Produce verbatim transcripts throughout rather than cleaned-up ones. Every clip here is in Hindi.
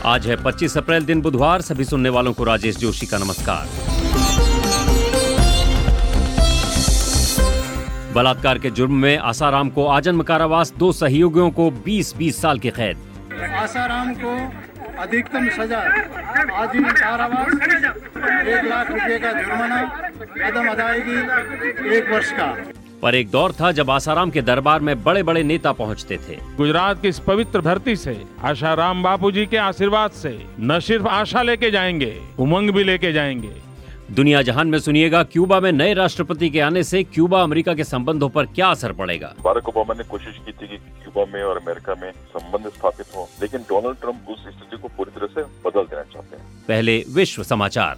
आज है पच्चीस अप्रैल, दिन बुधवार। सभी सुनने वालों को राजेश जोशी का नमस्कार। बलात्कार के जुर्म में आसाराम को आजन्म कारावास, दो सहयोगियों को बीस बीस साल की कैद। आसाराम को अधिकतम सजा आजीवन कारावास, एक लाख रुपए का जुर्माना, अदम अदायगी एक वर्ष का। पर एक दौर था जब आसाराम के दरबार में बड़े बड़े नेता पहुंचते थे। गुजरात की इस पवित्र धरती से आसाराम बापू जी के आशीर्वाद से न सिर्फ आशा लेके जाएंगे, उमंग भी लेके जाएंगे। दुनिया जहान में सुनिएगा, क्यूबा में नए राष्ट्रपति के आने से क्यूबा अमेरिका के संबंधों पर क्या असर पड़ेगा। बाराक ओबामा ने कोशिश की थी कि क्यूबा में और अमेरिका में संबंध स्थापित हो, लेकिन डोनाल्ड ट्रंप उस स्थिति को पूरी तरह से बदल देना चाहते हैं। पहले विश्व समाचार।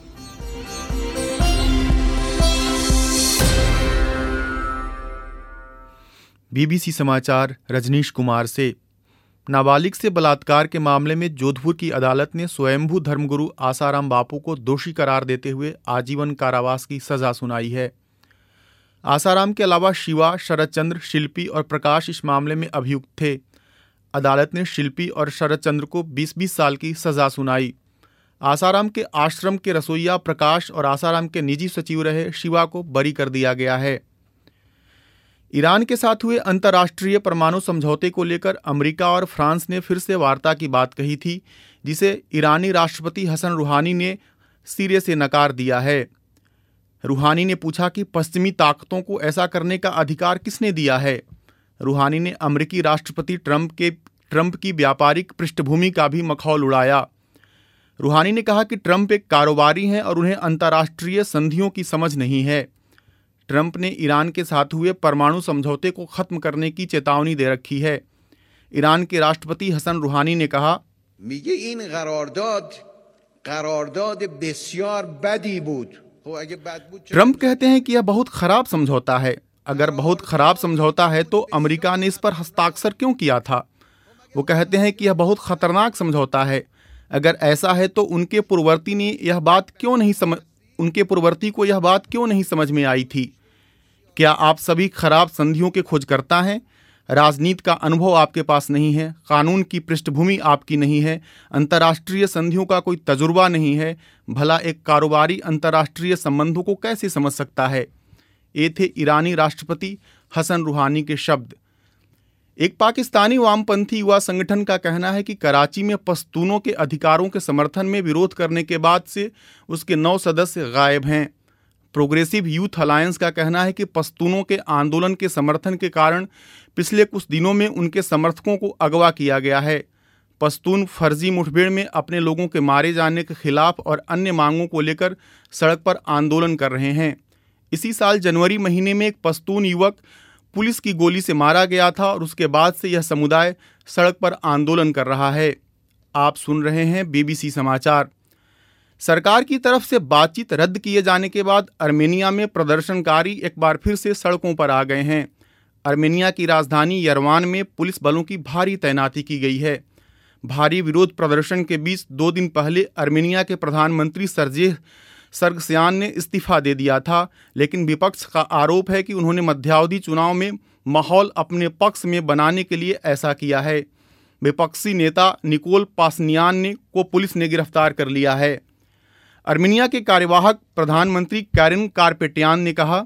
बीबीसी समाचार रजनीश कुमार से। नाबालिग से बलात्कार के मामले में जोधपुर की अदालत ने स्वयंभू धर्मगुरु आसाराम बापू को दोषी करार देते हुए आजीवन कारावास की सजा सुनाई है। आसाराम के अलावा शिवा, शरद चंद्र, शिल्पी और प्रकाश इस मामले में अभियुक्त थे। अदालत ने शिल्पी और शरद चंद्र को बीस बीस साल की सजा सुनाई। आसाराम के आश्रम के रसोइया प्रकाश और आसाराम के निजी सचिव रहे शिवा को बरी कर दिया गया है। ईरान के साथ हुए अंतर्राष्ट्रीय परमाणु समझौते को लेकर अमेरिका और फ्रांस ने फिर से वार्ता की बात कही थी, जिसे ईरानी राष्ट्रपति हसन रूहानी ने सिरे से नकार दिया है। रूहानी ने पूछा कि पश्चिमी ताकतों को ऐसा करने का अधिकार किसने दिया है। रूहानी ने अमेरिकी राष्ट्रपति ट्रंप के ट्रंप की व्यापारिक पृष्ठभूमि का भी मखौल उड़ाया। रूहानी ने कहा कि ट्रंप एक कारोबारी हैं और उन्हें अंतर्राष्ट्रीय संधियों की समझ नहीं है। ट्रंप ने ईरान के साथ हुए परमाणु समझौते को खत्म करने की चेतावनी दे रखी है। ईरान के राष्ट्रपति हसन रूहानी ने कहा, میگه این قرارداد قرارداد بسیار بدی بود. ट्रंप कहते हैं कि यह बहुत खराब समझौता है। अगर बहुत खराब समझौता है तो अमेरिका ने इस पर हस्ताक्षर क्यों किया था। वो कहते हैं कि यह बहुत खतरनाक समझौता है। अगर ऐसा है तो उनके पूर्ववर्ती ने यह बात क्यों नहीं समझ उनके पूर्ववर्ती को यह बात क्यों नहीं समझ में आई थी। क्या आप सभी खराब संधियों के खोजकर्ता हैं? राजनीति का अनुभव आपके पास नहीं है, कानून की पृष्ठभूमि आपकी नहीं है, अंतर्राष्ट्रीय संधियों का कोई तजुर्बा नहीं है। भला एक कारोबारी अंतर्राष्ट्रीय संबंधों को कैसे समझ सकता है। ये थे ईरानी राष्ट्रपति हसन रूहानी के शब्द। एक पाकिस्तानी वामपंथी युवा संगठन का कहना है कि कराची में पश्तूनों के अधिकारों के समर्थन में विरोध करने के बाद से उसके नौ सदस्य गायब हैं। प्रोग्रेसिव यूथ अलायंस का कहना है कि पश्तूनों के आंदोलन के समर्थन के कारण पिछले कुछ दिनों में उनके समर्थकों को अगवा किया गया है। पश्तून फर्जी मुठभेड़ में अपने लोगों के मारे जाने के खिलाफ और अन्य मांगों को लेकर सड़क पर आंदोलन कर रहे हैं। इसी साल जनवरी महीने में एक पश्तून युवक पुलिस की गोली से मारा गया था और उसके बाद से यह समुदाय सड़क पर आंदोलन कर रहा है। आप सुन रहे हैं बीबीसी समाचार। सरकार की तरफ से बातचीत रद्द किए जाने के बाद आर्मेनिया में प्रदर्शनकारी एक बार फिर से सड़कों पर आ गए हैं। आर्मेनिया की राजधानी यरवान में पुलिस बलों की भारी तैनाती की गई है। भारी विरोध प्रदर्शन के बीच दो दिन पहले आर्मेनिया के प्रधानमंत्री सरजेह सरगस्यान ने इस्तीफा दे दिया था, लेकिन विपक्ष का आरोप है कि उन्होंने मध्यावधि चुनाव में माहौल अपने पक्ष में बनाने के लिए ऐसा किया है। विपक्षी नेता निकोल पासनियान ने को पुलिस ने गिरफ्तार कर लिया है। आर्मेनिया के कार्यवाहक प्रधानमंत्री कैरिन कारपेटियान ने कहा,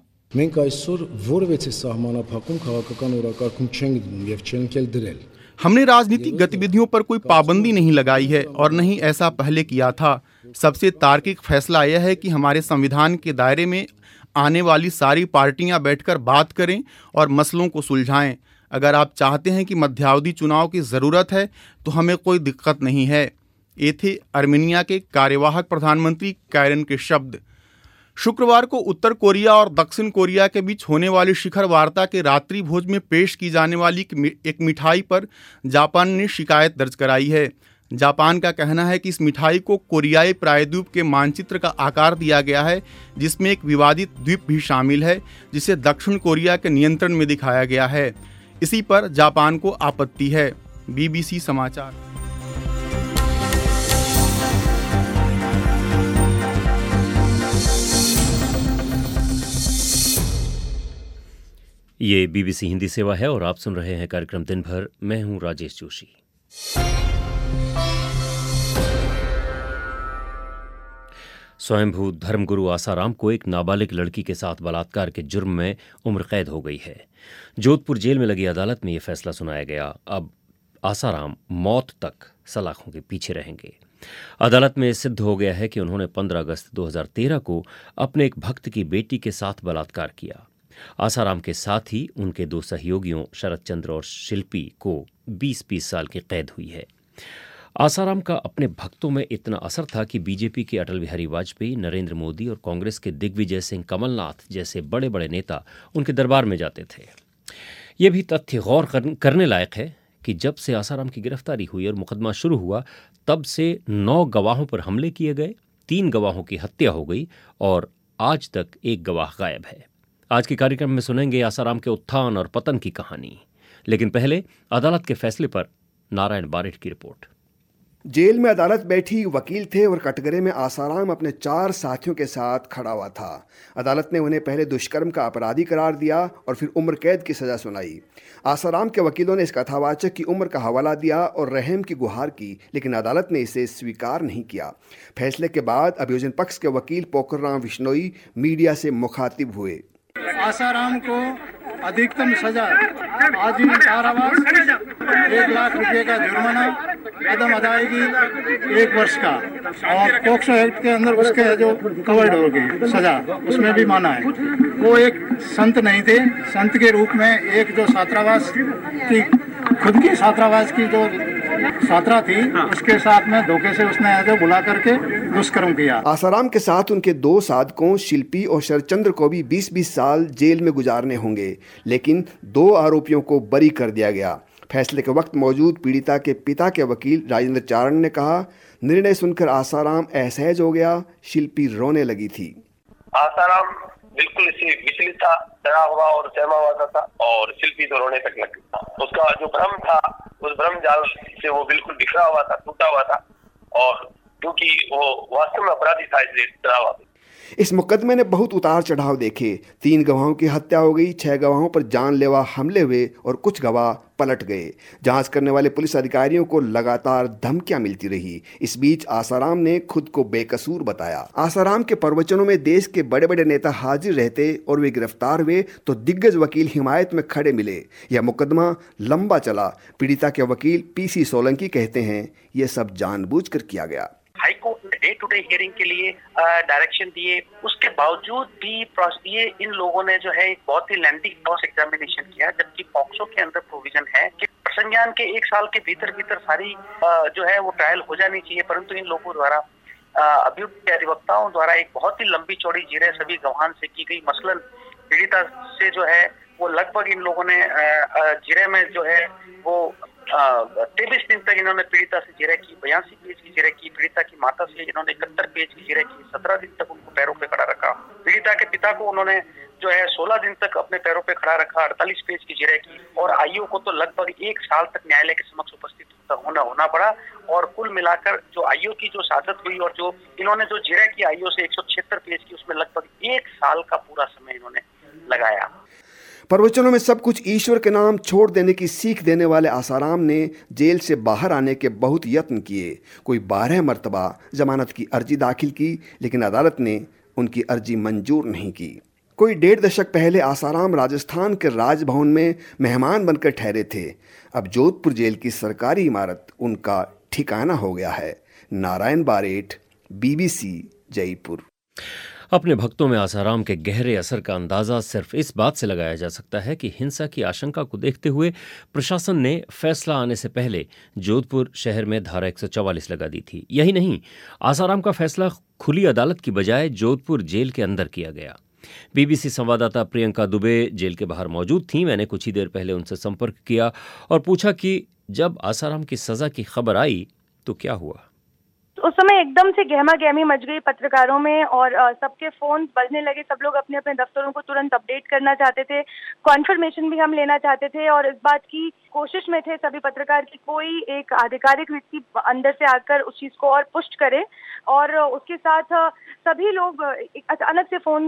हमने राजनीतिक गतिविधियों पर कोई पाबंदी नहीं लगाई है और नहीं ऐसा पहले किया था। सबसे तार्किक फैसला यह है कि हमारे संविधान के दायरे में आने वाली सारी पार्टियां बैठकर बात करें और मसलों को सुलझाएं। अगर आप चाहते हैं कि मध्यावधि चुनाव की ज़रूरत है तो हमें कोई दिक्कत नहीं है। ये थे आर्मेनिया के कार्यवाहक प्रधानमंत्री कैरिन के शब्द। शुक्रवार को उत्तर कोरिया और दक्षिण कोरिया के बीच होने वाली शिखर वार्ता के रात्रि भोज में पेश की जाने वाली एक मिठाई पर जापान ने शिकायत दर्ज कराई है। जापान का कहना है कि इस मिठाई को कोरियाई प्रायद्वीप के मानचित्र का आकार दिया गया है, जिसमें एक विवादित द्वीप भी शामिल है जिसे दक्षिण कोरिया के नियंत्रण में दिखाया गया है। इसी पर जापान को आपत्ति है। बीबीसी समाचार। ये बीबीसी हिंदी सेवा है और आप सुन रहे हैं कार्यक्रम दिन भर। मैं हूं राजेश जोशी। स्वयंभू धर्मगुरु आसाराम को एक नाबालिग लड़की के साथ बलात्कार के जुर्म में उम्र कैद हो गई है। जोधपुर जेल में लगी अदालत में यह फैसला सुनाया गया। अब आसाराम मौत तक सलाखों के पीछे रहेंगे। अदालत में सिद्ध हो गया है कि उन्होंने पंद्रह अगस्त दो हज़ार तेरह को अपने एक भक्त की बेटी के साथ बलात्कार किया। आसाराम के साथ ही उनके दो सहयोगियों शरद चंद्र और शिल्पी को बीस बीस साल की कैद हुई है। आसाराम का अपने भक्तों में इतना असर था कि बीजेपी के अटल बिहारी वाजपेयी, नरेंद्र मोदी और कांग्रेस के दिग्विजय सिंह, कमलनाथ जैसे बड़े बड़े नेता उनके दरबार में जाते थे। ये भी तथ्य गौर करने लायक है कि जब से आसाराम की गिरफ्तारी हुई और मुकदमा शुरू हुआ, तब से नौ गवाहों पर हमले किए गए, तीन गवाहों की हत्या हो गई और आज तक एक गवाह गायब है। आज के कार्यक्रम में सुनेंगे आसाराम के उत्थान और पतन की कहानी, लेकिन पहले अदालत के फैसले पर नारायण बारेठ की रिपोर्ट। जेल में अदालत बैठी वकील थे और कटघरे में आसाराम अपने चार साथियों के साथ खड़ा हुआ था। अदालत ने उन्हें पहले दुष्कर्म का अपराधी करार दिया और फिर उम्र कैद की सजा सुनाई। आसाराम के वकीलों ने इस कथावाचक की उम्र का हवाला दिया और रहम की गुहार की, लेकिन अदालत ने इसे स्वीकार नहीं किया। फैसले के बाद अभियोजन पक्ष के वकील पोकरराम विश्नोई मीडिया से मुखातिब हुए। आसाराम को अधिकतम सजा आजीवन कारावास, एक लाख रुपए का जुर्माना, अदम अदायगी एक वर्ष का, और पॉक्सो एक्ट के अंदर उसके जो कवर्ड हो गई सजा उसमें भी माना है। वो एक संत नहीं थे, संत के रूप में एक जो छात्रावास की खुद की छात्रावास की जो छात्रा थी उसके साथ में धोखे से उसने जो बुला करके दुष्कर्म किया। आसाराम के साथ उनके दो साधकों शिल्पी और शरदचंद्र को भी बीस बीस साल जेल में गुजारने होंगे, लेकिन दो आरोपियों को बरी कर दिया गया। फैसले के वक्त मौजूद पीड़िता के पिता के वकील राजेंद्र चारण ने कहा, निर्णय सुनकर आसाराम असहज हो गया, शिल्पी रोने लगी थी। आसाराम बिल्कुल इसी विचलित था, डरा हुआ और सहमा हुआ था, और शिल्पी तो रोने तक लगी। उसका जो भ्रम था, उस भ्रम जाल से वो बिल्कुल बिखरा हुआ था, टूटा हुआ था, और क्योंकि वो वास्तव में अपराधी था इसलिए डरा हुआ था। इस मुकदमे ने बहुत उतार चढ़ाव देखे। तीन गवाहों की हत्या हो गई, छह गवाहों पर जानलेवा हमले हुए और कुछ गवाह पलट गए। जांच करने वाले पुलिस अधिकारियों को लगातार धमकियां मिलती रही। इस बीच आसाराम ने खुद को बेकसूर बताया। आसाराम के प्रवचनों में देश के बड़े बड़े नेता हाजिर रहते और वे गिरफ्तार हुए तो दिग्गज वकील हिमायत में खड़े मिले। यह मुकदमा लंबा चला। पीड़िता के वकील पीसी सोलंकी कहते हैं, यह सब जानबूझकर किया गया। हाईकोर्ट ने डे टू डे हियरिंग के लिए डायरेक्शन दिए, उसके बावजूद भी ये इन लोगों ने जो है एक बहुत ही लेंथी क्रॉस एग्जामिनेशन किया, जबकि पॉक्सो के अंदर प्रोविजन है कि संज्ञान के एक साल के भीतर भीतर सारी जो है वो ट्रायल हो जानी चाहिए, परंतु इन लोगों द्वारा अभियुक्त के अधिवक्ताओं द्वारा एक बहुत ही लंबी चौड़ी जिरह सभी गवाहान से की गई। मसलन पीड़िता से जो है वो लगभग इन लोगों ने जिरह में जो है वो तेईस दिन तक इन्होंने पीड़िता से जिरह की, बयासी पेज की जिरह की। पीड़िता की माता से इन्होंने इकहत्तर पेज की जिरह की, सत्रह दिन तक उनको पैरों पे खड़ा रखा। पीड़िता के पिता को उन्होंने जो है सोलह दिन तक अपने पैरों पे खड़ा रखा, अड़तालीस पेज की जिरह की, और आईओ को तो लगभग एक साल तक न्यायालय के समक्ष उपस्थित होना होना पड़ा। और कुल मिलाकर जो आईओ की जो शहादत हुई और जो इन्होंने जो जिरह की आईओ से एक सौ छिहत्तर पेज की, उसमें लगभग एक साल का पूरा समय इन्होंने लगाया। प्रवचनों में सब कुछ ईश्वर के नाम छोड़ देने की सीख देने वाले आसाराम ने जेल से बाहर आने के बहुत यत्न किए। कोई बारह मरतबा जमानत की अर्जी दाखिल की, लेकिन अदालत ने उनकी अर्जी मंजूर नहीं की। कोई डेढ़ दशक पहले आसाराम राजस्थान के राजभवन में मेहमान बनकर ठहरे थे। अब जोधपुर जेल की सरकारी इमारत उनका ठिकाना हो गया है। नारायण बारेठ, बीबीसी, जयपुर। अपने भक्तों में आसाराम के गहरे असर का अंदाजा सिर्फ इस बात से लगाया जा सकता है कि हिंसा की आशंका को देखते हुए प्रशासन ने फैसला आने से पहले जोधपुर शहर में धारा एक सौ चवालीस लगा दी थी। यही नहीं, आसाराम का फैसला खुली अदालत की बजाय जोधपुर जेल के अंदर किया गया। बीबीसी संवाददाता प्रियंका दुबे जेल के बाहर मौजूद थी। मैंने कुछ ही देर पहले उनसे संपर्क किया और पूछा कि जब आसाराम की सजा की खबर आई तो क्या हुआ। उस समय एकदम से गहमा गहमी मच गई पत्रकारों में और सबके फोन बजने लगे। सब लोग अपने अपने दफ्तरों को तुरंत अपडेट करना चाहते थे, कॉन्फर्मेशन भी हम लेना चाहते थे और इस बात की कोशिश में थे सभी पत्रकार की कोई एक आधिकारिक व्यक्ति अंदर से आकर उस चीज को और पुष्ट करे। और उसके साथ सभी लोग अचानक से फोन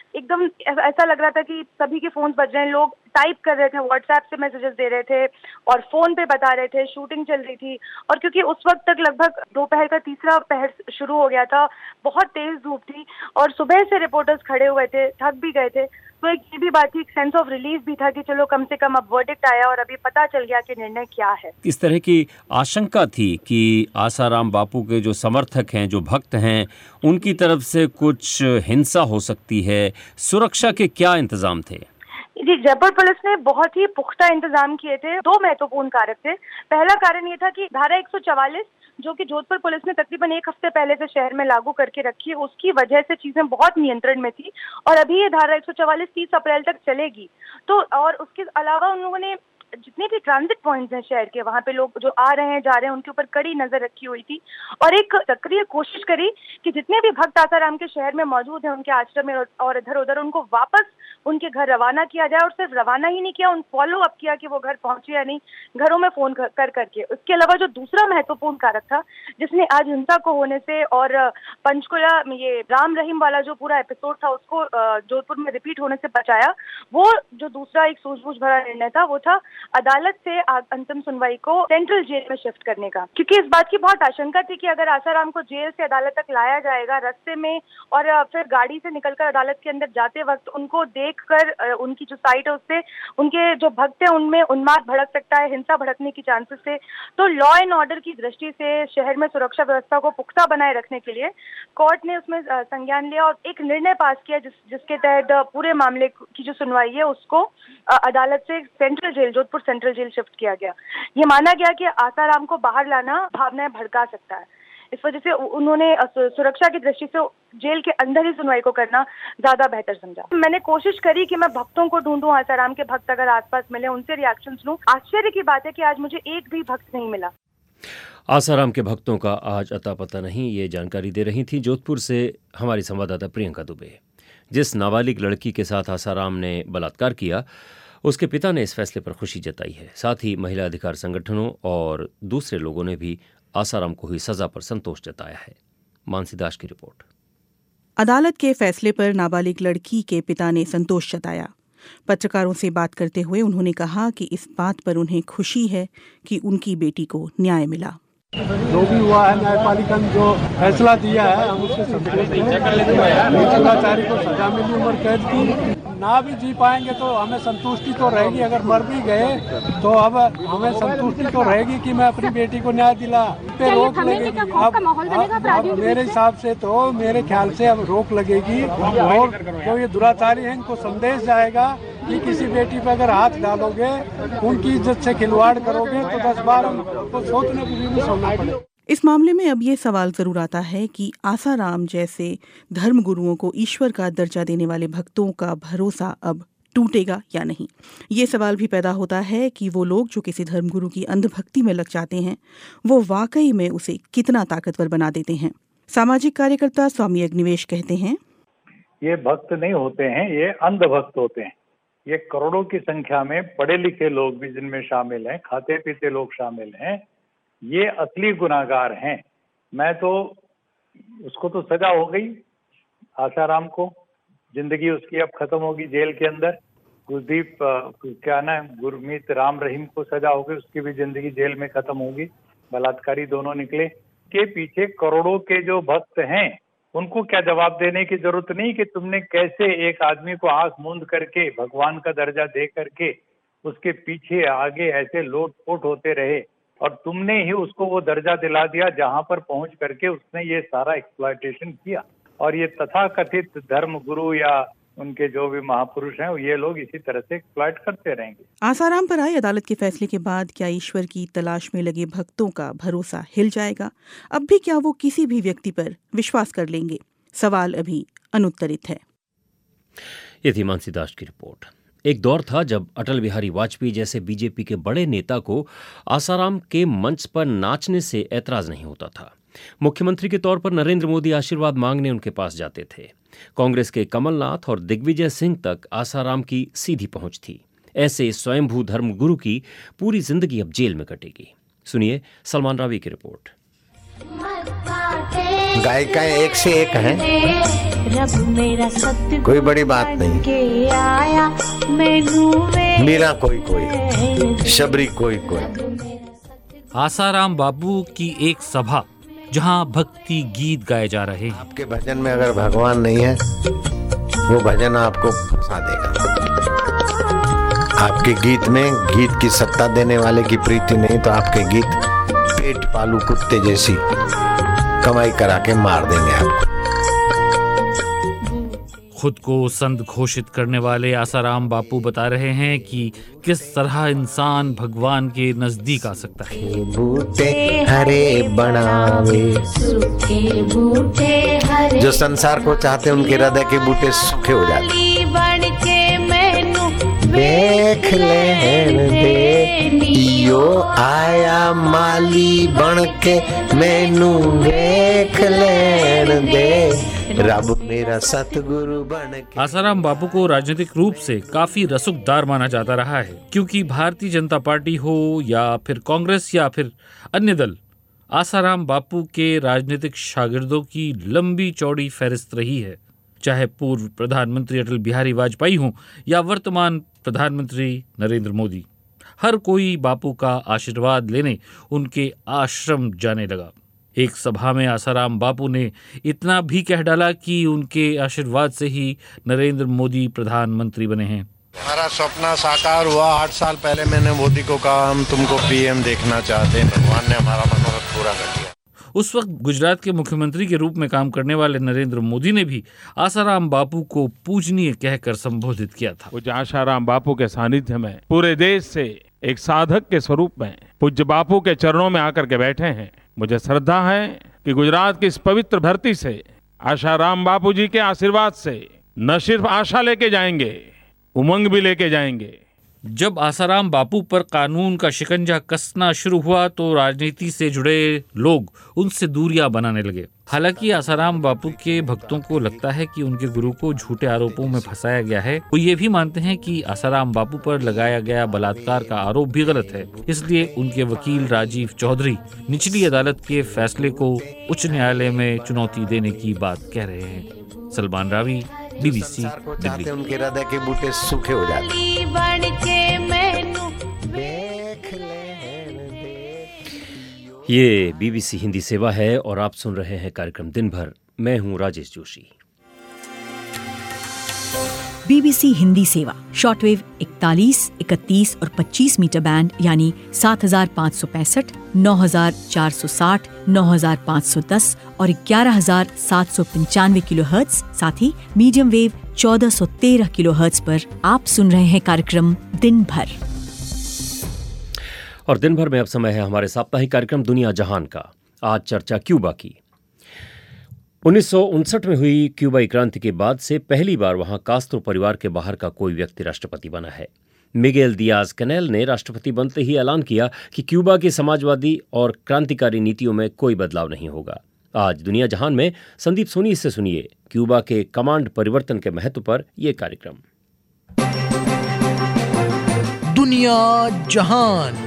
एकदम ऐसा लग रहा था कि सभी के फोन बज रहे हैं, लोग टाइप कर रहे थे, व्हाट्सएप से मैसेजेस दे रहे थे और फोन पे बता रहे थे, शूटिंग चल रही थी। और क्योंकि उस वक्त तक लगभग दोपहर का तीसरा पहर शुरू हो गया था, बहुत तेज धूप थी और सुबह से रिपोर्टर्स खड़े हुए थे, थक भी गए थे, तो एक ये भी बात थी, एक सेंस ऑफ रिलीफ भी था कि चलो कम से कम अब वर्डिक्ट आया और अभी पता चल गया कि निर्णय क्या है। इस तरह की आशंका थी कि आसाराम बापू के जो समर्थक हैं, जो भक्त हैं, उनकी तरफ से कुछ हिंसा हो सकती है। सुरक्षा के क्या इंतजाम थे? जी, जयपुर पुलिस ने बहुत ही पुख्ता इंतजाम किए थे। दो महत्वपूर्ण कारक थे। पहला कारण ये था कि धारा एक सौ चवालीस जो कि जोधपुर पुलिस ने तकरीबन एक हफ्ते पहले से शहर में लागू करके रखी, उसकी वजह से चीजें बहुत नियंत्रण में थी और अभी ये धारा एक सौ चवालीस तीस अप्रैल तक चलेगी। तो और उसके अलावा उन लोगों ने जितने भी ट्रांजिट पॉइंट्स हैं शहर के, वहाँ पे लोग जो आ रहे हैं जा रहे हैं उनके ऊपर कड़ी नजर रखी हुई थी और एक सक्रिय कोशिश करी कि जितने भी भक्त आसाराम के शहर में मौजूद हैं उनके आश्रम में और इधर उधर, उनको वापस उनके घर रवाना किया जाए। और सिर्फ रवाना ही नहीं किया, उन फॉलो अप किया कि वो घर पहुंचे या नहीं, घरों में फोन कर कर करके। उसके अलावा जो दूसरा महत्वपूर्ण कारक था जिसने आज हिंसा को होने से और पंचकुला में ये राम रहीम वाला जो पूरा एपिसोड था उसको जोधपुर में रिपीट होने से बचाया, वो जो दूसरा एक सूझबूझ भरा निर्णय था वो था अदालत से अंतिम सुनवाई को सेंट्रल जेल में शिफ्ट करने का। क्योंकि इस बात की बहुत आशंका थी कि अगर आसाराम को जेल से अदालत तक लाया जाएगा रास्ते में और फिर गाड़ी से निकलकर अदालत के अंदर जाते वक्त उनको देखकर उनकी जो साइट है उससे उनके जो भक्त है उनमें उन्माद भड़क सकता है, हिंसा भड़कने की चांसेस है। तो लॉ एंड ऑर्डर की दृष्टि से शहर में सुरक्षा व्यवस्था को पुख्ता बनाए रखने के लिए कोर्ट ने उसमें संज्ञान लिया और एक निर्णय पास किया जिस, जिसके तहत पूरे मामले की जो सुनवाई है उसको अदालत से central jail, Jodhpur central jail shift किया गया। ये माना गया कि आसाराम को बाहर लाना भावनाएं भड़का सकता है, इस वजह से उन्होंने सुरक्षा की दृष्टि से जेल के अंदर ही सुनवाई को करना ज्यादा बेहतर समझा। मैंने कोशिश करी कि मैं भक्तों को ढूंढूं, आसाराम के भक्त अगर आसपास मिले उनसे रिएक्शंस लूं। आश्चर्य की बात है कि आज मुझे एक भी भक्त नहीं मिला। आसाराम के भक्तों का आज अता पता नहीं, ये जानकारी दे रही थी जोधपुर से हमारी संवाददाता प्रियंका दुबे। जिस नाबालिग लड़की के साथ आसाराम ने बलात्कार किया उसके पिता ने इस फैसले पर खुशी जताई है। साथ ही महिला अधिकार संगठनों और दूसरे लोगों ने भी आसाराम को हुई सजा पर संतोष जताया है। मानसी दास की रिपोर्ट। अदालत के फैसले पर नाबालिग लड़की के पिता ने संतोष जताया। पत्रकारों से बात करते हुए उन्होंने कहा कि इस बात पर उन्हें खुशी है कि उनकी बेटी को न्याय मिला। जो भी हुआ है, न्यायपालिका ने जो फैसला दिया है हम उससे संतुष्ट हैं। निर्दोषी को सजा मिली उम्र कैद की, ना भी जी पाएंगे तो हमें संतुष्टि तो रहेगी। अगर मर भी गए तो अब हमें संतुष्टि तो रहेगी कि मैं अपनी बेटी को न्याय दिला। पे रोक लगेगी अब, अब, अब मेरे हिसाब से तो मेरे ख्याल से अब रोक लगेगी और जो ये दुराचारी है इनको संदेश जाएगा कि किसी बेटी पर अगर हाथ डालोगे, उनकी इज्जत से खिलवाड़ करोगे तो दस बार उनको सोचने की भी सोचना पड़ेगा। इस मामले में अब ये सवाल जरूर आता है कि आसाराम जैसे धर्मगुरुओं को ईश्वर का दर्जा देने वाले भक्तों का भरोसा अब टूटेगा या नहीं। ये सवाल भी पैदा होता है कि वो लोग जो किसी धर्मगुरु की अंधभक्ति में लग जाते हैं वो वाकई में उसे कितना ताकतवर बना देते हैं। सामाजिक कार्यकर्ता स्वामी अग्निवेश कहते हैं, ये भक्त नहीं होते हैं, ये अंधभक्त होते हैं। ये करोड़ों की संख्या में पढ़े लिखे लोग भी जिनमें शामिल हैं, खाते पीते लोग शामिल हैं, ये असली गुनाहगार हैं। मैं तो उसको तो सजा हो गई, आसाराम को जिंदगी उसकी अब खत्म होगी जेल के अंदर। कुलदीप क्या ना गुरमीत राम रहीम को सजा हो गई, उसकी भी जिंदगी जेल में खत्म होगी। बलात्कारी दोनों निकले। के पीछे करोड़ों के जो भक्त हैं उनको क्या जवाब देने की जरूरत नहीं कि तुमने कैसे एक आदमी को आंख मूंद करके भगवान का दर्जा दे करके उसके पीछे आगे ऐसे लोट पोट होते रहे और तुमने ही उसको वो दर्जा दिला दिया जहां पर पहुंच करके उसने ये सारा एक्सप्लॉयटेशन किया। और ये तथाकथित धर्म गुरु या उनके जो भी महापुरुष हैं ये लोग इसी तरह से एक्सप्लॉयट करते रहेंगे। आसाराम पर आई अदालत के फैसले के बाद क्या ईश्वर की तलाश में लगे भक्तों का भरोसा हिल जाएगा? अब भी क्या वो किसी भी व्यक्ति पर विश्वास कर लेंगे? सवाल अभी अनुत्तरित है। ये थी मानसी दास की रिपोर्ट। एक दौर था जब अटल बिहारी वाजपेयी जैसे बीजेपी के बड़े नेता को आसाराम के मंच पर नाचने से ऐतराज नहीं होता था। मुख्यमंत्री के तौर पर नरेंद्र मोदी आशीर्वाद मांगने उनके पास जाते थे। कांग्रेस के कमलनाथ और दिग्विजय सिंह तक आसाराम की सीधी पहुंच थी। ऐसे स्वयंभू धर्मगुरु की पूरी जिंदगी अब जेल में कटेगी। सुनिए सलमान रावी की रिपोर्ट। गायिकाएं एक से एक हैं, कोई बड़ी बात नहीं। मीरा कोई कोई, शबरी कोई कोई। आसाराम बापू की एक सभा जहां भक्ति गीत गाए जा रहे हैं। आपके भजन में अगर भगवान नहीं है, वो भजन आपको फंसा देगा। आपके गीत में गीत की सत्ता देने वाले की प्रीति नहीं तो आपके गीत पेट पालू कुत्ते जैसी कमाई करा के मार देंगे आपको। खुद को संत घोषित करने वाले आसाराम बापू बता रहे हैं कि किस तरह इंसान भगवान के नजदीक आ सकता है। बूटे हरे बनावे, सूखे बूटे हरे, जो संसार को चाहते हैं उनके हृदय के बूटे सूखे हो जाते हैं। देख लेन दे यो आया माली बन के मैनू, देख लेन दे रब मेरा सतगुरु बन के। आसाराम बापू को राजनीतिक रूप से काफी रसूखदार माना जाता रहा है, क्योंकि भारतीय जनता पार्टी हो या फिर कांग्रेस या फिर अन्य दल, आसाराम बापू के राजनीतिक शागिर्दों की लंबी चौड़ी फहरिस्त रही है। चाहे पूर्व प्रधानमंत्री अटल बिहारी वाजपेयी हों या वर्तमान प्रधानमंत्री नरेंद्र मोदी, हर कोई बापू का आशीर्वाद लेने उनके आश्रम जाने लगा। एक सभा में आसाराम बापू ने इतना भी कह डाला कि उनके आशीर्वाद से ही नरेंद्र मोदी प्रधानमंत्री बने हैं। हमारा सपना साकार हुआ। आठ साल पहले मैंने मोदी को कहा हम तुमको पीएम देखना चाहते हैं, भगवान ने हमारा मनोरथ पूरा कर दिया। उस वक्त गुजरात के मुख्यमंत्री के रूप में काम करने वाले नरेंद्र मोदी ने भी आसाराम बापू को पूजनीय कहकर संबोधित किया था। पूज्य आसाराम बापू के सानिध्य में पूरे देश से एक साधक के स्वरूप में पूज्य बापू के चरणों में आकर के बैठे हैं। मुझे श्रद्धा है कि गुजरात की इस पवित्र धरती से आसाराम बापू जी के आशीर्वाद से न सिर्फ आशा लेके जाएंगे, उमंग भी लेके जाएंगे। जब आसाराम बापू पर कानून का शिकंजा कसना शुरू हुआ तो राजनीति से जुड़े लोग उनसे दूरियां बनाने लगे। हालांकि आसाराम बापू के भक्तों को लगता है कि उनके गुरु को झूठे आरोपों में फंसाया गया है। वो ये भी मानते हैं कि आसाराम बापू पर लगाया गया बलात्कार का आरोप भी गलत है। इसलिए उनके वकील राजीव चौधरी निचली अदालत के फैसले को उच्च न्यायालय में चुनौती देने की बात कह रहे हैं। सलमान रावी, बीबीसी दिल्ली। उनके हृदय के बूटे सूखे हो जाते हैं। ये बीबीसी हिंदी सेवा है और आप सुन रहे हैं कार्यक्रम दिन भर। मैं हूं राजेश जोशी। बीबीसी हिंदी सेवा शॉर्टवेव इकतालीस, इकतीस और पच्चीस मीटर बैंड यानी सात हजार पाँच सौ पैंसठ, नौ हजार चार सौ साठ, नौ हजार पाँच सौ दस और ग्यारह हजार सात सौ पंचानवे किलो हर्ट्ज, साथ ही मीडियम वेव चौदह सौ तेरह किलो हर्ट्ज पर आप सुन रहे हैं कार्यक्रम दिन भर। और दिन भर में अब समय है हमारे साप्ताहिक कार्यक्रम दुनिया जहान का। आज चर्चा क्यूबा की। उन्नीस सौ उनसठ में हुई क्यूबाई क्रांति के बाद से पहली बार वहां कास्त्रो परिवार के बाहर का कोई व्यक्ति राष्ट्रपति बना है। मिगेल दियाज कनेल ने राष्ट्रपति बनते ही ऐलान किया कि क्यूबा की समाजवादी और क्रांतिकारी नीतियों में कोई बदलाव नहीं होगा। आज दुनिया जहान में संदीप सोनी से सुनिए क्यूबा के कमांड परिवर्तन के महत्व पर यह कार्यक्रम। दुनिया जहान।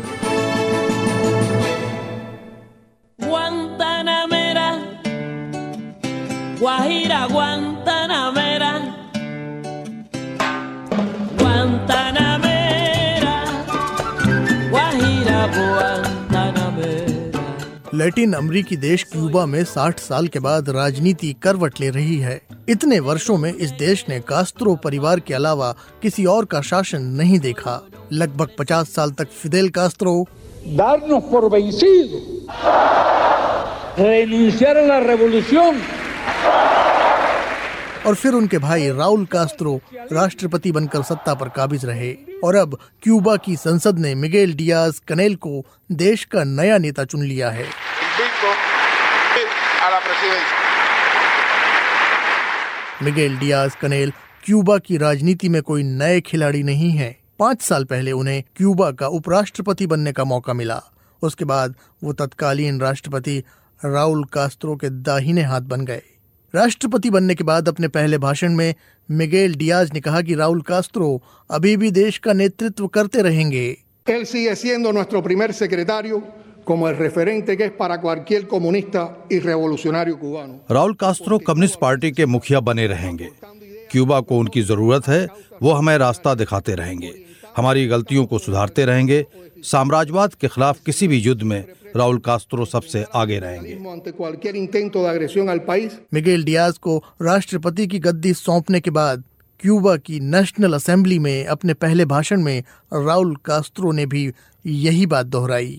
Guajira Guantanamera, Guantanamera, Guajira Guantanamera। Latin अमेरिकी देश क्यूबा में साठ साल के बाद राजनीति करवट ले रही है। इतने वर्षों में इस देश ने कास्त्रो परिवार के अलावा किसी और का शासन नहीं देखा। लगभग पचास साल तक Fidel Castro darnos por vencido, reiniciar a la revolución, और फिर उनके भाई राउल कास्त्रो राष्ट्रपति बनकर सत्ता पर काबिज रहे। और अब क्यूबा की संसद ने मिगेल डियाज कनेल को देश का नया नेता चुन लिया है। मिगेल डियाज कनेल क्यूबा की राजनीति में कोई नए खिलाड़ी नहीं है। पाँच साल पहले उन्हें क्यूबा का उपराष्ट्रपति बनने का मौका मिला। उसके बाद वो तत्कालीन राष्ट्रपति राउल कास्त्रो के दाहिने हाथ बन गए। राष्ट्रपति बनने के बाद अपने पहले भाषण में मिगेल डियाज ने कहा कि राउल कास्त्रो अभी भी देश का नेतृत्व करते रहेंगे। Él sigue siendo nuestro primer secretario como el referente que es para cualquier comunista y revolucionario cubano. Raul Castro communist party के मुखिया बने रहेंगे। क्यूबा को उनकी जरूरत है, वो हमें रास्ता दिखाते रहेंगे, हमारी गलतियों को सुधारते रहेंगे। साम्राज्यवाद के खिलाफ किसी भी युद्ध में राउल कास्त्रो सबसे आगे रहेंगे। मिगेल डियाज को राष्ट्रपति की गद्दी सौंपने के बाद क्यूबा की नेशनल असेंबली में अपने पहले भाषण में राउल कास्त्रो ने भी यही बात दोहराई।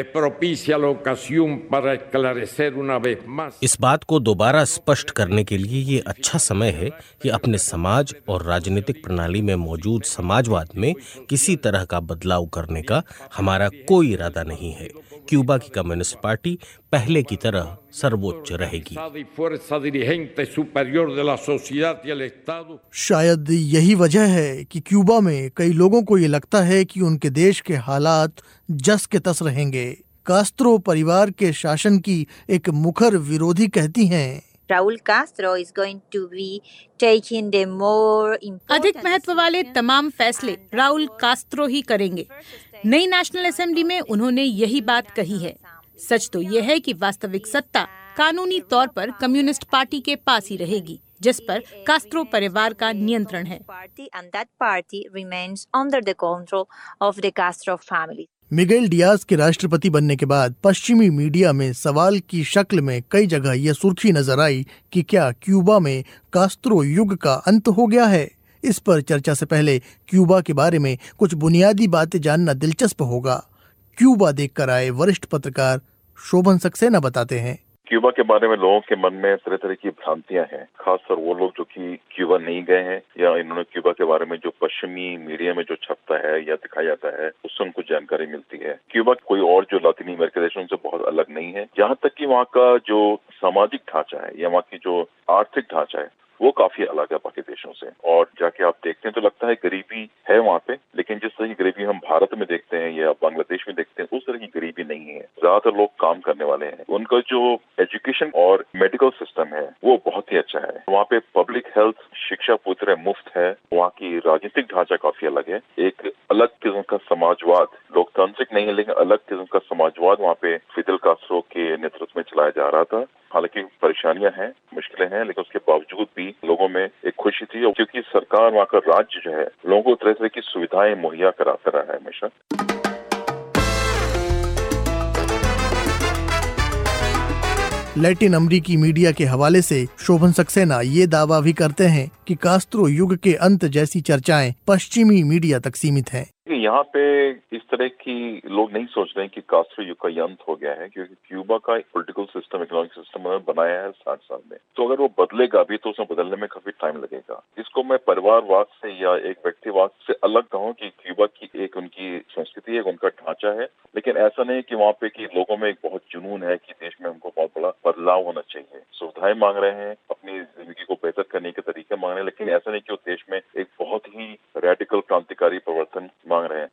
इस बात को दोबारा स्पष्ट करने के लिए ये अच्छा समय है कि अपने समाज और राजनीतिक प्रणाली में मौजूद समाजवाद में किसी तरह का बदलाव करने का हमारा कोई इरादा नहीं है। क्यूबा की कम्युनिस्ट पार्टी पहले की तरह सर्वोच्च रहेगी। शायद यही वजह है कि क्यूबा में कई लोगों को ये लगता है कि उनके देश के हालात जस के तस रहेंगे। कास्त्रो परिवार के शासन की एक मुखर विरोधी कहती हैं, Raul Castro is going to be taking the more important... अधिक महत्व वाले तमाम फैसले राउल कास्त्रो ही करेंगे। नई नेशनल असेंबली में उन्होंने यही बात कही है। सच तो यह है कि वास्तविक सत्ता कानूनी तौर पर कम्युनिस्ट पार्टी के पास ही रहेगी, जिस पर कास्त्रो परिवार का नियंत्रण है। And that party remains under the control of the Castro family. Miguel Diaz के राष्ट्रपति बनने के बाद पश्चिमी मीडिया में सवाल की शक्ल में कई जगह यह सुर्खी नजर आई कि क्या क्यूबा में कास्त्रो युग का अंत हो गया है। इस पर चर्चा से पहले क्यूबा के बारे में कुछ बुनियादी बातें जानना दिलचस्प होगा। क्यूबा देखकर आए वरिष्ठ पत्रकार शोभन सक्सेना बताते हैं। क्यूबा के बारे में लोगों के मन में तरह तरह की भ्रांतियां हैं, खासकर वो लोग जो कि क्यूबा नहीं गए हैं या इन्होंने क्यूबा के बारे में जो पश्चिमी मीडिया में जो छपता है या दिखाया जाता है उससे उनको जानकारी मिलती है। क्यूबा कोई और जो लातीनी अमेरिकी देशों से बहुत अलग नहीं है, यहाँ तक कि वहाँ का जो सामाजिक ढांचा है या वहाँ की जो आर्थिक ढांचा है वो काफी अलग है बाकी देशों से। और जाके आप देखते हैं तो लगता है गरीबी है वहाँ पे, लेकिन जिस तरह की गरीबी हम भारत में देखते हैं या बांग्लादेश में देखते हैं उस तरह की गरीबी नहीं है। ज्यादातर लोग काम करने वाले हैं, उनका जो एजुकेशन और मेडिकल सिस्टम है वो बहुत ही अच्छा है। वहाँ पे पब्लिक हेल्थ शिक्षा पूरी तरह मुफ्त है। वहाँ की राजनीतिक ढांचा काफी अलग है, एक अलग किस्म का समाजवाद, लोकतांत्रिक नहीं है लेकिन अलग किस्म का समाजवाद वहाँ पे फिदेल कास्त्रो के नेतृत्व में चलाया जा रहा था। हालांकि परेशानियां हैं, मुश्किलें हैं, लेकिन उसके बावजूद भी लोगों में एक खुशी थी, क्योंकि सरकार वहाँ का राज्य जो है लोगों को तरह तरह की सुविधाएं मुहैया कराता रहा है हमेशा। लैटिन अमेरिकी मीडिया के हवाले से शोभन सक्सेना ये दावा भी करते हैं कि कास्त्रो युग के अंत जैसी चर्चाएं पश्चिमी मीडिया तक सीमित हैं। यहाँ पे इस तरह की लोग नहीं सोच रहे हैं कि कास्त्रो युग का अंत हो गया है, क्योंकि क्यूबा का एक पॉलिटिकल सिस्टम, इकोनॉमिक सिस्टम उन्होंने बनाया है साठ साल में। तो अगर वो बदलेगा भी तो उसमें बदलने में काफी टाइम लगेगा। इसको मैं परिवारवाद से या एक व्यक्तिवाद से अलग कहूँ कि क्यूबा की एक उनकी संस्कृति है, उनका ढांचा है, लेकिन ऐसा नहीं कि वहाँ पे कि लोगों में एक बहुत जुनून है कि देश में हमको बहुत बड़ा बदलाव होना चाहिए। सुविधाएं मांग रहे हैं, अपनी जिंदगी को बेहतर करने के तरीके मांग रहे हैं, लेकिन ऐसा नहीं कि वो देश में एक बहुत ही रेडिकल क्रांतिकारी परिवर्तन मांग रहे हैं।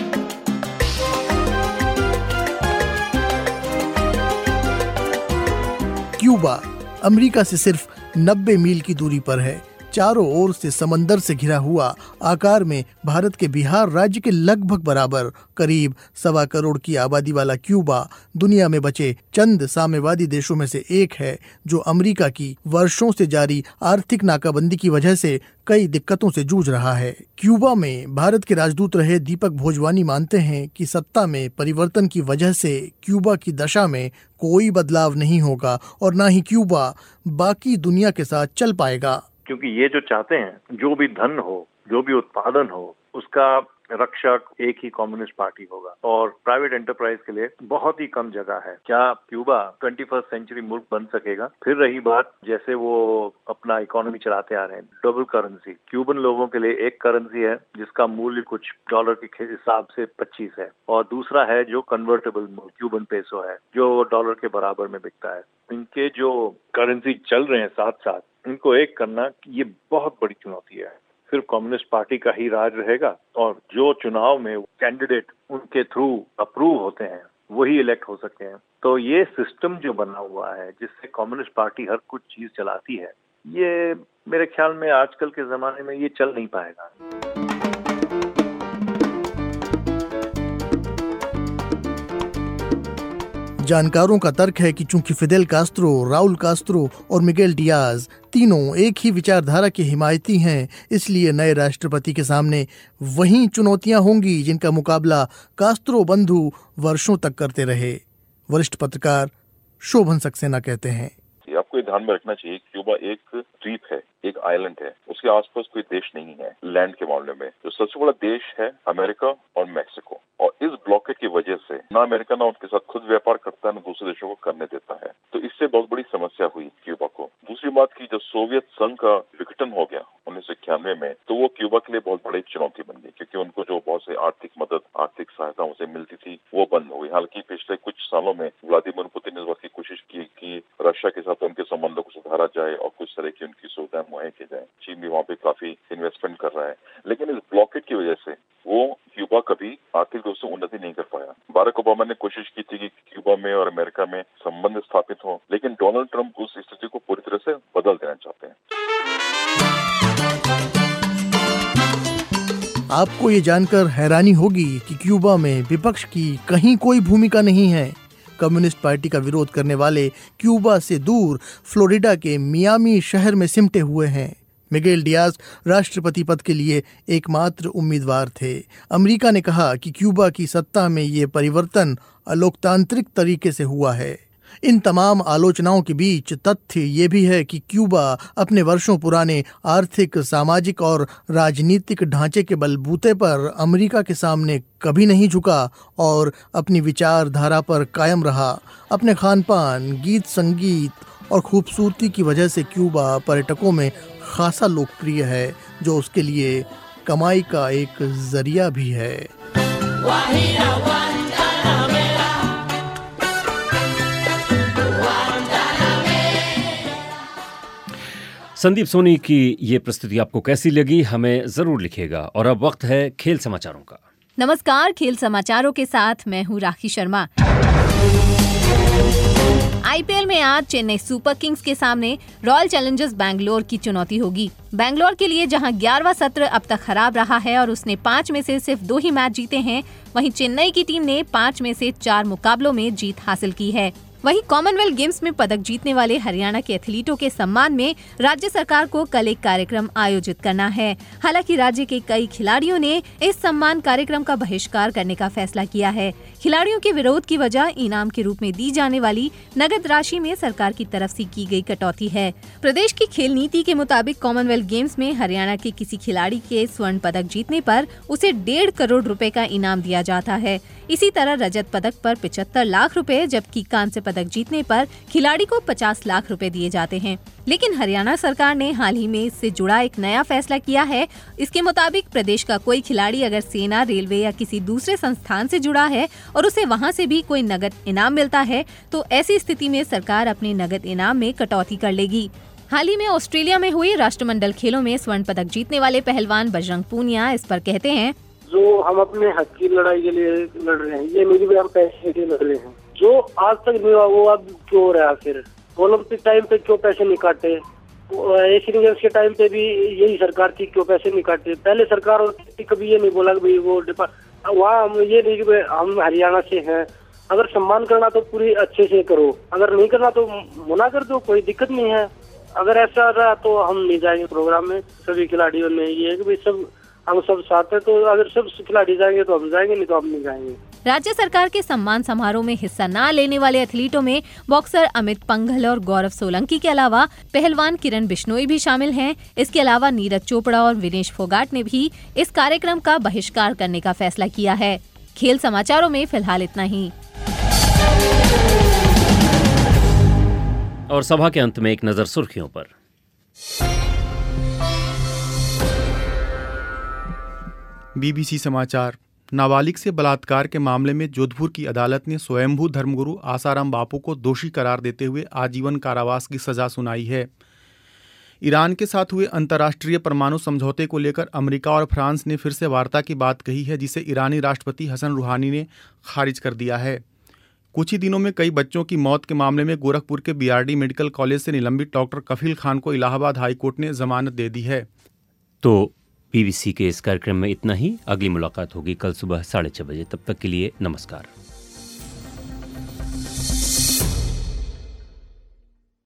क्यूबा अमेरिका से सिर्फ नब्बे मील की दूरी पर है। चारों ओर से समंदर से घिरा हुआ, आकार में भारत के बिहार राज्य के लगभग बराबर, करीब सवा करोड़ की आबादी वाला क्यूबा दुनिया में बचे चंद साम्यवादी देशों में से एक है जो अमेरिका की वर्षों से जारी आर्थिक नाकाबंदी की वजह से कई दिक्कतों से जूझ रहा है। क्यूबा में भारत के राजदूत रहे दीपक भोजवानी मानते हैं कि सत्ता में परिवर्तन की वजह से क्यूबा की दशा में कोई बदलाव नहीं होगा और न ही क्यूबा बाकी दुनिया के साथ चल पाएगा। क्योंकि ये जो चाहते हैं, जो भी धन हो, जो भी उत्पादन हो, उसका रक्षक एक ही कम्युनिस्ट पार्टी होगा और प्राइवेट एंटरप्राइज के लिए बहुत ही कम जगह है। क्या क्यूबा ट्वेंटी फर्स्ट सेंचुरी मुल्क बन सकेगा? फिर रही बात, जैसे वो अपना इकोनॉमी चलाते आ रहे हैं, डबल करेंसी। क्यूबन लोगों के लिए एक करेंसी है जिसका मूल्य कुछ डॉलर के हिसाब से पच्चीस है और दूसरा है जो कन्वर्टेबल क्यूबन पेसो है जो डॉलर के बराबर में बिकता है। इनके जो करेंसी चल रहे हैं साथ साथ, इनको एक करना ये बहुत बड़ी चुनौती है। सिर्फ कम्युनिस्ट पार्टी का ही राज रहेगा और जो चुनाव में कैंडिडेट उनके थ्रू अप्रूव होते हैं वही इलेक्ट हो सकते हैं। तो ये सिस्टम जो बना हुआ है जिससे कम्युनिस्ट पार्टी हर कुछ चीज चलाती है, ये मेरे ख्याल में आजकल के जमाने में ये चल नहीं पाएगा। जानकारों का तर्क है कि चूंकि फिदेल कास्त्रो, राउल कास्त्रो और मिगेल डियाज तीनों एक ही विचारधारा के हिमायती हैं, इसलिए नए राष्ट्रपति के सामने वही चुनौतियां होंगी जिनका मुकाबला कास्त्रो बंधु वर्षों तक करते रहे। वरिष्ठ पत्रकार शोभन सक्सेना कहते हैं, आपको ये ध्यान में रखना चाहिए, क्यूबा एक द्वीप है, एक आइलैंड है, उसके आसपास कोई देश नहीं है लैंड के मामले में। जो सबसे बड़ा देश है अमेरिका और मैक्सिको, और इस ब्लॉकेट की वजह से ना अमेरिका ना उनके साथ खुद व्यापार करता है, ना दूसरे देशों को करने देता है। तो इससे बहुत बड़ी समस्या हुई क्यूबा को। दूसरी बात की, जब सोवियत संघ का विघटन हो गया उन्नीस सौ इक्यानवे में, तो वो क्यूबा के लिए बहुत बड़ी चुनौती बन गई, क्योंकि उनको जो बहुत से आर्थिक मदद, आर्थिक सहायता उनसे मिलती थी, वो बंद हो गई। हालांकि पिछले कुछ सालों में व्लादिमीर पुतिन ने इस बात की कोशिश की कि रशिया के साथ उनके संबंधों को सुधारा जाए और कुछ तरह की उनकी सुविधाएं मुहैया की जाए। चीन भी वहाँ पे काफी इन्वेस्टमेंट कर रहा है, लेकिन इस ब्लॉकेट की वजह से वो क्यूबा कभी आर्थिक रूप से उन्नति नहीं कर पाया। बाराक ओबामा ने कोशिश की थी कि क्यूबा में और अमेरिका में संबंध स्थापित हो, लेकिन डोनाल्ड ट्रंप उस स्थिति को पूरी तरह से बदल देना चाहते हैं। आपको ये जानकर हैरानी होगी कि क्यूबा में विपक्ष की कहीं कोई भूमिका नहीं है। कम्युनिस्ट पार्टी का विरोध करने वाले क्यूबा से दूर फ्लोरिडा के मियामी शहर में सिमटे हुए हैं। मिगेल डियाज राष्ट्रपति पद के लिए एकमात्र उम्मीदवार थे। अमेरिका ने कहा कि क्यूबा की सत्ता में ये परिवर्तन अलोकतांत्रिक तरीके से हुआ है। इन तमाम आलोचनाओं के बीच तथ्य ये भी है कि क्यूबा अपने वर्षों पुराने आर्थिक, सामाजिक और राजनीतिक ढांचे के बलबूते पर अमेरिका के सामने कभी नहीं झुका और अपनी विचारधारा पर कायम रहा। अपने खान पान, गीत संगीत और खूबसूरती की वजह से क्यूबा पर्यटकों में खासा लोकप्रिय है, जो उसके लिए कमाई का एक जरिया भी है। संदीप सोनी की ये प्रस्तुति आपको कैसी लगी, हमें जरूर लिखिएगा। और अब वक्त है खेल समाचारों का। नमस्कार, खेल समाचारों के साथ मैं हूँ राखी शर्मा। आईपीएल में आज चेन्नई सुपर किंग्स के सामने रॉयल चैलेंजर्स बैंगलोर की चुनौती होगी। बैंगलोर के लिए जहां ग्यारहवां सत्र अब तक खराब रहा है और उसने पाँच में से सिर्फ दो ही मैच जीते हैं, वहीं चेन्नई की टीम ने पाँच में से चार मुकाबलों में जीत हासिल की है। वहीं कॉमनवेल्थ गेम्स में पदक जीतने वाले हरियाणा के एथलीटों के सम्मान में राज्य सरकार को कल एक कार्यक्रम आयोजित करना है। हालांकि राज्य के कई खिलाड़ियों ने इस सम्मान कार्यक्रम का बहिष्कार करने का फैसला किया है। खिलाड़ियों के विरोध की वजह इनाम के रूप में दी जाने वाली नगद राशि में सरकार की तरफ से की गई कटौती है। प्रदेश की खेल नीति के मुताबिक कॉमनवेल्थ गेम्स में हरियाणा के किसी खिलाड़ी के स्वर्ण पदक जीतने पर उसे डेढ़ करोड़ रुपए का इनाम दिया जाता है। इसी तरह रजत पदक पर पिछहत्तर लाख रुपए, जबकि कांस्य पदक जीतने पर खिलाड़ी को पचास लाख रुपए दिए जाते हैं। लेकिन हरियाणा सरकार ने हाल ही में इससे जुड़ा एक नया फैसला किया है। इसके मुताबिक प्रदेश का कोई खिलाड़ी अगर सेना, रेलवे या किसी दूसरे संस्थान से जुड़ा है और उसे वहां से भी कोई नगद इनाम मिलता है, तो ऐसी स्थिति में सरकार अपने नगद इनाम में कटौती कर लेगी। हाल ही में ऑस्ट्रेलिया में हुई राष्ट्रमंडल खेलों में स्वर्ण पदक जीतने वाले पहलवान बजरंग पूनिया इस पर कहते हैं, जो हम अपने हक की लड़ाई के लिए लड़ रहे हैं, ये नहीं भी हम पैसे के लिए लड़ रहे हैं। जो आज तक नहीं हुआ वो अब क्यों हो रहा है? फिर ओलंपिक टाइम पे क्यों पैसे नहीं काटे? एशियन गेम्स के टाइम पे भी यही सरकार थी, क्यों पैसे नहीं काटे? पहले सरकार कभी ये नहीं बोला कि भाई वो वहाँ हम ये नहीं कि हम हरियाणा से हैं। अगर सम्मान करना तो पूरी अच्छे से करो, अगर नहीं करना तो मना कर दो, कोई दिक्कत नहीं है। अगर ऐसा रहा तो हम नहीं जाएंगे प्रोग्राम में। सभी खिलाड़ियों ने ये है कि भाई सब हम सब साथ हैं, तो अगर सब खिलाड़ी जाएंगे तो हम जाएंगे, नहीं तो हम नहीं जाएंगे। राज्य सरकार के सम्मान समारोह में हिस्सा न लेने वाले एथलीटों में बॉक्सर अमित पंघल और गौरव सोलंकी के अलावा पहलवान किरण बिश्नोई भी शामिल हैं। इसके अलावा नीरज चोपड़ा और विनेश फोगाट ने भी इस कार्यक्रम का बहिष्कार करने का फैसला किया है। खेल समाचारों में फिलहाल इतना ही। और सभा के अंत में एक नजर सुर्खियों पर। बीबीसी समाचार। नाबालिग से बलात्कार के मामले में जोधपुर की अदालत ने स्वयंभू धर्मगुरु आसाराम बापू को दोषी करार देते हुए आजीवन कारावास की सजा सुनाई है। ईरान के साथ हुए अंतर्राष्ट्रीय परमाणु समझौते को लेकर अमेरिका और फ्रांस ने फिर से वार्ता की बात कही है, जिसे ईरानी राष्ट्रपति हसन रूहानी ने खारिज कर दिया है। कुछ ही दिनों में कई बच्चों की मौत के मामले में गोरखपुर के बीआरडी मेडिकल कॉलेज से निलंबित डॉक्टर कफील खान को इलाहाबाद हाईकोर्ट ने जमानत दे दी है। तो बीबीसी के इस कार्यक्रम में इतना ही। अगली मुलाकात होगी कल सुबह साढ़े छह बजे। तब तक के लिए नमस्कार।